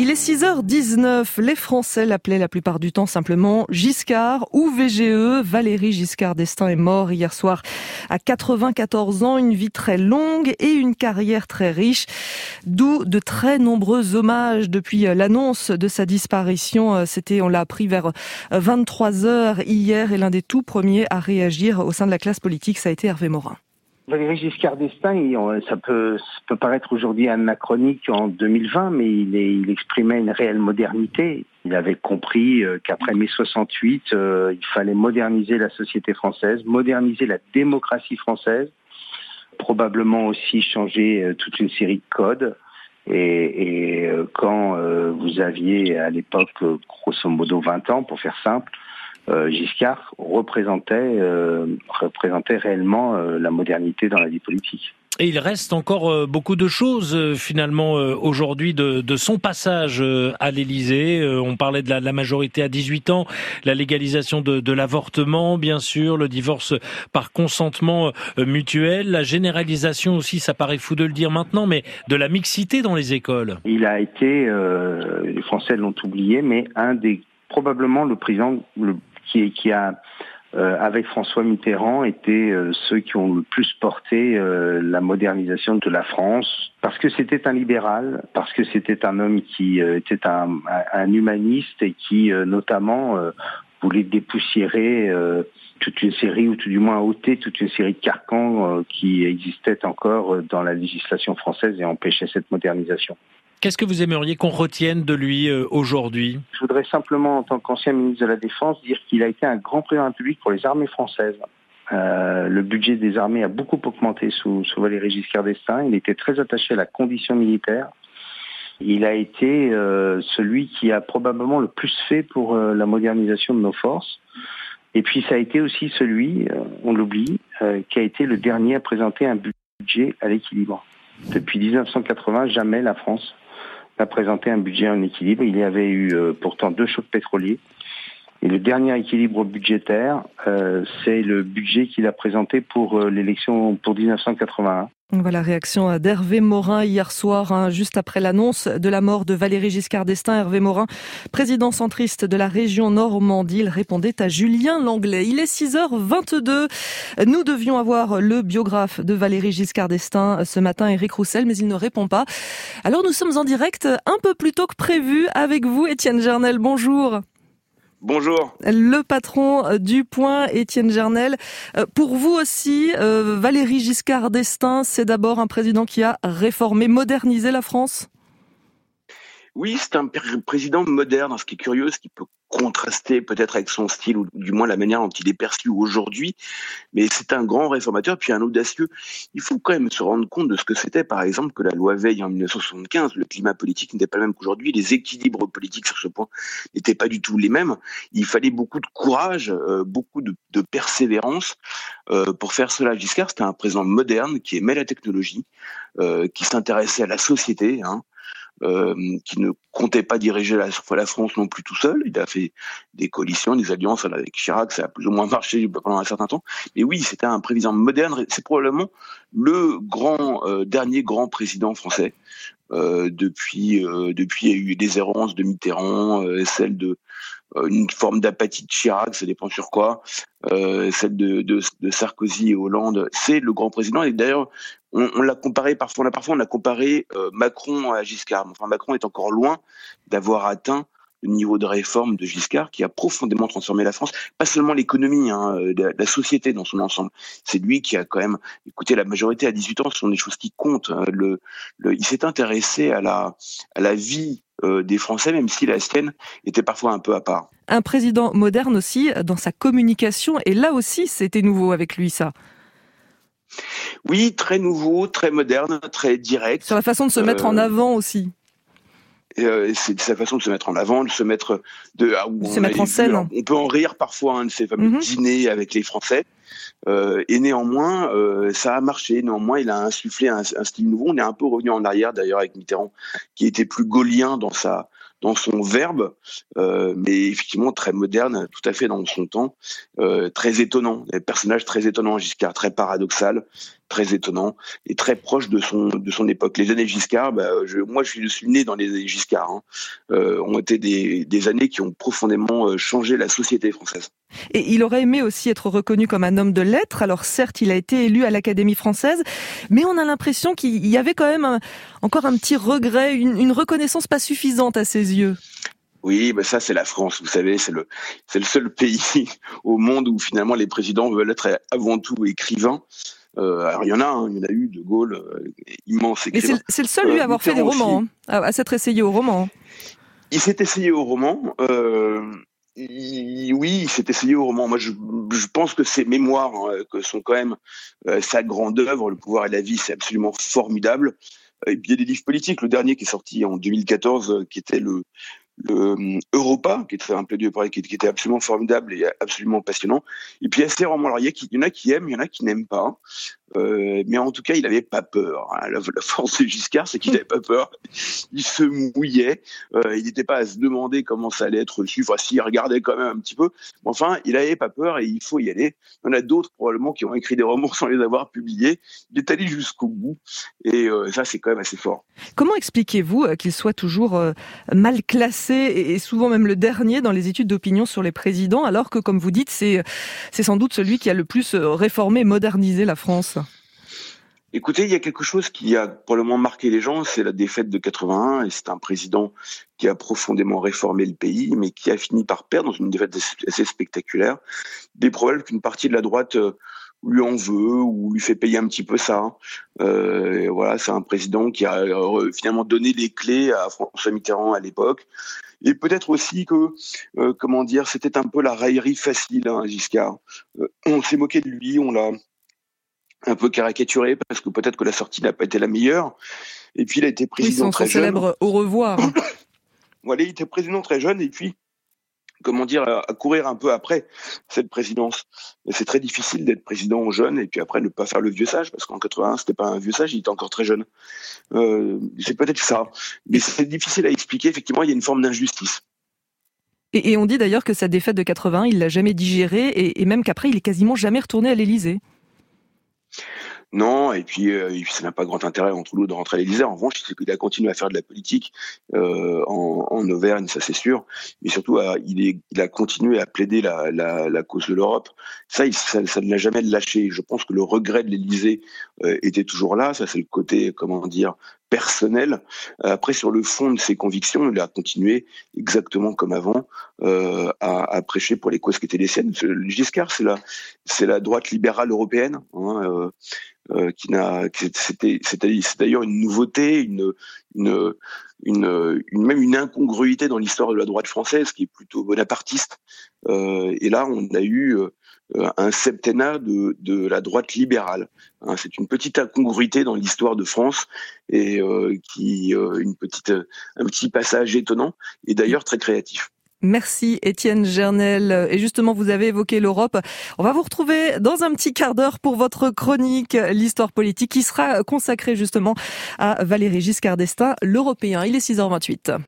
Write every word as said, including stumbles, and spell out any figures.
Il est six heures dix-neuf. Les Français l'appelaient la plupart du temps simplement Giscard ou V G E. Valéry Giscard d'Estaing est mort hier soir à quatre-vingt-quatorze ans. Une vie très longue et une carrière très riche. D'où de très nombreux hommages depuis l'annonce de sa disparition. C'était, on l'a appris vers vingt-trois heures hier, et l'un des tout premiers à réagir au sein de la classe politique, ça a été Hervé Morin. Valéry Giscard d'Estaing, ça peut, ça peut paraître aujourd'hui anachronique en deux mille vingt, mais il, est, il exprimait une réelle modernité. Il avait compris qu'après mai soixante-huit, euh, il fallait moderniser la société française, moderniser la démocratie française, probablement aussi changer toute une série de codes. Et, et quand euh, vous aviez à l'époque, grosso modo vingt ans, pour faire simple, Euh, Giscard représentait, euh, représentait réellement euh, la modernité dans la vie politique. Et il reste encore euh, beaucoup de choses euh, finalement euh, aujourd'hui de, de son passage euh, à l'Élysée. Euh, on parlait de la, de la majorité à dix-huit ans, la légalisation de, de l'avortement, bien sûr, le divorce par consentement euh, mutuel, la généralisation aussi, ça paraît fou de le dire maintenant, mais de la mixité dans les écoles. Il a été, euh, les Français l'ont oublié, mais un des probablement le président le qui, qui a, euh, avec François Mitterrand, été euh, ceux qui ont le plus porté euh, la modernisation de la France, parce que c'était un libéral, parce que c'était un homme qui euh, était un, un humaniste et qui, euh, notamment, euh, voulait dépoussiérer euh, toute une série, ou tout du moins ôter toute une série de carcans euh, qui existaient encore dans la législation française et empêchaient cette modernisation. Qu'est-ce que vous aimeriez qu'on retienne de lui euh, aujourd'hui ? Je voudrais simplement, en tant qu'ancien ministre de la Défense, dire qu'il a été un grand président de la République pour les armées françaises. Euh, le budget des armées a beaucoup augmenté sous, sous Valéry Giscard d'Estaing. Il était très attaché à la condition militaire. Il a été euh, celui qui a probablement le plus fait pour euh, la modernisation de nos forces. Et puis ça a été aussi celui, euh, on l'oublie, euh, qui a été le dernier à présenter un budget à l'équilibre. Depuis dix-neuf cent quatre-vingts, jamais la France a présenté un budget en équilibre. Il y avait eu euh, pourtant deux chocs pétroliers. Et le dernier équilibre budgétaire, euh, c'est le budget qu'il a présenté pour euh, l'élection pour dix-neuf cent quatre-vingt-un. Voilà, réaction d'Hervé Morin hier soir, hein, juste après l'annonce de la mort de Valéry Giscard d'Estaing. Hervé Morin, président centriste de la région Normandie, il répondait à Julien Langlais. Il est six heures vingt-deux. Nous devions avoir le biographe de Valéry Giscard d'Estaing ce matin, Éric Roussel, mais il ne répond pas. Alors nous sommes en direct un peu plus tôt que prévu avec vous, Étienne Gernel. Bonjour. Bonjour. Le patron du Point, Étienne Gernel. Pour vous aussi, euh, Valéry Giscard d'Estaing, c'est d'abord un président qui a réformé, modernisé la France ? Oui, c'est un président moderne. Ce qui est curieux, ce qui peut contraster peut-être avec son style, ou du moins la manière dont il est perçu aujourd'hui. Mais c'est un grand réformateur, puis un audacieux. Il faut quand même se rendre compte de ce que c'était, par exemple, que la loi Veil en dix-neuf cent soixante-quinze. Le climat politique n'était pas le même qu'aujourd'hui. Les équilibres politiques sur ce point n'étaient pas du tout les mêmes. Il fallait beaucoup de courage, euh, beaucoup de, de persévérance euh, pour faire cela. Giscard, c'était un président moderne qui aimait la technologie, euh, qui s'intéressait à la société, hein. Euh, qui ne comptait pas diriger la, la France non plus tout seul. Il a fait des coalitions, des alliances avec Chirac, ça a plus ou moins marché pendant un certain temps. Mais oui, c'était un président moderne. C'est probablement le grand euh, dernier grand président français. Euh, depuis, euh, depuis, il y a eu des errances de Mitterrand, euh, celle de euh, une forme d'apathie de Chirac, ça dépend sur quoi, euh, celle de, de, de Sarkozy et Hollande. C'est le grand président. Et d'ailleurs, on, on l'a comparé parfois, on a parfois on a comparé euh, Macron à Giscard. Enfin, Macron est encore loin d'avoir atteint le niveau de réforme de Giscard, qui a profondément transformé la France, pas seulement l'économie, hein, la, la société dans son ensemble. C'est lui qui a quand même, écoutez, la majorité à dix-huit ans, ce sont des choses qui comptent. Le, le, il s'est intéressé à la, à la vie euh, des Français, même si la sienne était parfois un peu à part. Un président moderne aussi dans sa communication, et là aussi c'était nouveau avec lui, ça. Oui, très nouveau, très moderne, très direct. Sur la façon de se mettre euh... en avant aussi. Euh, c'est sa façon de se mettre en avant, de se mettre, de, ah, de se mettre en scène. Vu, on peut en rire parfois, hein, de ces fameux mm-hmm. dîners avec les Français. Euh, et néanmoins, euh, ça a marché. Néanmoins, il a insufflé un, un style nouveau. On est un peu revenu en arrière d'ailleurs avec Mitterrand, qui était plus gaullien dans sa, dans son verbe, euh, mais effectivement très moderne, tout à fait dans son temps, euh, très étonnant. Des personnages très étonnants, Giscard, très paradoxal, très étonnant et très proche de son de son époque. Les années Giscard, bah, je, moi je suis né dans les années Giscard, hein, euh, ont été des, des années qui ont profondément changé la société française. Et il aurait aimé aussi être reconnu comme un homme de lettres. Alors certes, il a été élu à l'Académie française, mais on a l'impression qu'il y avait quand même un, encore un petit regret, une, une reconnaissance pas suffisante à ses yeux. Oui, ben ça c'est la France, vous savez, c'est le c'est le seul pays au monde où finalement les présidents veulent être avant tout écrivains. Euh, alors il y en a, hein, il y en a eu, De Gaulle, euh, immense écrivain. Mais c'est, c'est le seul lui à avoir euh, fait des romans, hein, à, à s'être essayé au roman. Il s'est essayé au roman. Euh, il, oui, il s'est essayé au roman. Moi, je, je pense que ses mémoires, hein, que sont quand même euh, sa grande œuvre, Le pouvoir et la vie, c'est absolument formidable. Et puis il y a des livres politiques. Le dernier qui est sorti en deux mille quatorze, qui était le le Europa, qui était un plaidoyer qui était absolument formidable et absolument passionnant. Et puis il y a ces romans. Alors il y en a qui aiment, il y en a qui n'aiment pas. Euh, mais en tout cas, il n'avait pas peur. Hein. La, la force de Giscard, c'est qu'il n'avait pas peur. Il se mouillait. Euh, il n'était pas à se demander comment ça allait être reçu. Enfin, s'il regardait quand même un petit peu. Mais enfin, il n'avait pas peur et il faut y aller. Il y en a d'autres probablement qui ont écrit des romans sans les avoir publiés. Il est allé jusqu'au bout. Et euh, ça, c'est quand même assez fort. Comment expliquez-vous qu'il soit toujours euh, mal classé et souvent même le dernier dans les études d'opinion sur les présidents, alors que, comme vous dites, c'est, c'est sans doute celui qui a le plus réformé, modernisé la France? Écoutez, il y a quelque chose qui a probablement marqué les gens, c'est la défaite de quatre-vingt-un, et c'est un président qui a profondément réformé le pays, mais qui a fini par perdre dans une défaite assez spectaculaire. Il est probable qu'une partie de la droite lui en veut ou lui fait payer un petit peu ça. Euh, voilà, c'est un président qui a euh, finalement donné les clés à François Mitterrand à l'époque. Et peut-être aussi que, euh, comment dire, c'était un peu la raillerie facile, hein, Giscard. Euh, on s'est moqué de lui, on l'a un peu caricaturé parce que peut-être que la sortie n'a pas été la meilleure. Et puis il a été président oui, très jeune. Célèbre au revoir. Voilà, il était président très jeune et puis, comment dire, à courir un peu après cette présidence. Mais c'est très difficile d'être président jeune et puis après ne pas faire le vieux sage, parce qu'en quatre-vingt-un, c'était pas un vieux sage, il était encore très jeune. Euh, c'est peut-être ça. Mais c'est difficile à expliquer. Effectivement, il y a une forme d'injustice. Et, et on dit d'ailleurs que sa défaite de quatre-vingt-un, il l'a jamais digérée et, et même qu'après, il est quasiment jamais retourné à l'Élysée. Non, et puis, euh, et puis ça n'a pas grand intérêt entre nous de rentrer à l'Élysée. En revanche, c'est qu'il a continué à faire de la politique euh, en, en Auvergne, ça c'est sûr. Mais surtout, à, il, est, il a continué à plaider la, la, la cause de l'Europe. Ça, il, ça, ça ne l'a jamais lâché. Je pense que le regret de l'Élysée euh, était toujours là. Ça, c'est le côté, comment dire, personnel. Après, sur le fond de ses convictions, il a continué exactement comme avant euh, à, à prêcher pour les causes qui étaient les siennes. Giscard, c'est la, c'est la droite libérale européenne. Hein, euh, Euh, qui n'a, c'était, c'était, c'est d'ailleurs une nouveauté, une, une, une, une, même une incongruité dans l'histoire de la droite française qui est plutôt bonapartiste. Euh, et là, on a eu euh, un septennat de, de la droite libérale. Hein, c'est une petite incongruité dans l'histoire de France et euh, qui, euh, une petite, un petit passage étonnant et d'ailleurs très créatif. Merci Étienne Gernel. Et justement, vous avez évoqué l'Europe. On va vous retrouver dans un petit quart d'heure pour votre chronique L'Histoire politique qui sera consacrée justement à Valéry Giscard d'Estaing, l'Européen. Il est six heures vingt-huit.